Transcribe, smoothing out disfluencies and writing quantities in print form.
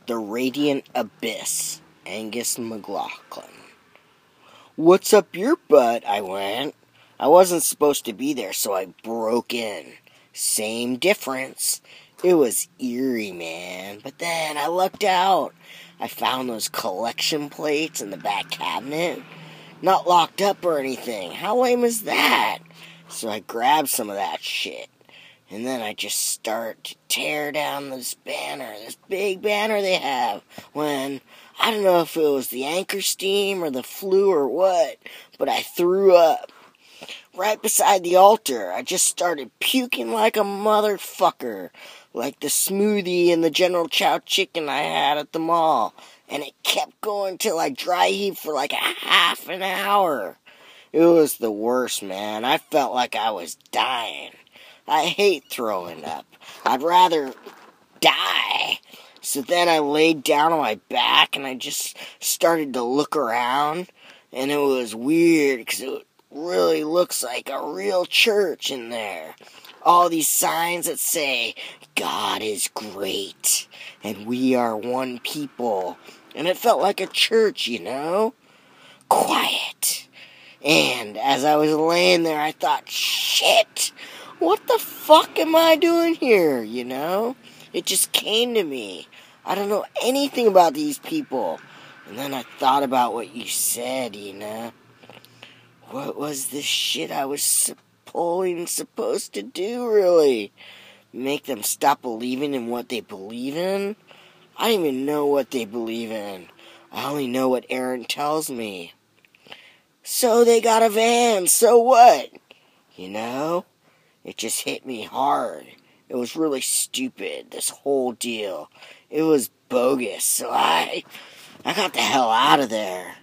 The Radiant Abyss, Angus McLaughlin. What's up your butt? I went. I wasn't supposed to be there, so I broke in. Same difference. It was eerie, man. But then I looked out. I found those collection plates in the back cabinet. Not locked up or anything. How lame is that? So I grabbed some of that shit. And then I just start to tear down this banner, this big banner they have, when, I don't know if it was the anchor steam or the flu or what, but I threw up. Right beside the altar, I just started puking like a motherfucker, like the smoothie and the General Chow chicken I had at the mall, and it kept going till I dry heaved for like a half an hour. It was the worst, man. I felt like I was dying. I hate throwing up. I'd rather die. So then I laid down on my back and I just started to look around. And it was weird because it really looks like a real church in there. All these signs that say, God is great and we are one people. And it felt like a church, you know? Quiet. And as I was laying there, I thought, shit, what the fuck am I doing here, you know? It just came to me. I don't know anything about these people. And then I thought about what you said, you know? What was this shit I was supposed to do, really? Make them stop believing in what they believe in? I don't even know what they believe in. I only know what Aaron tells me. So they got a van, so what? You know? It just hit me hard. It was really stupid, this whole deal. It was bogus, so I got the hell out of there.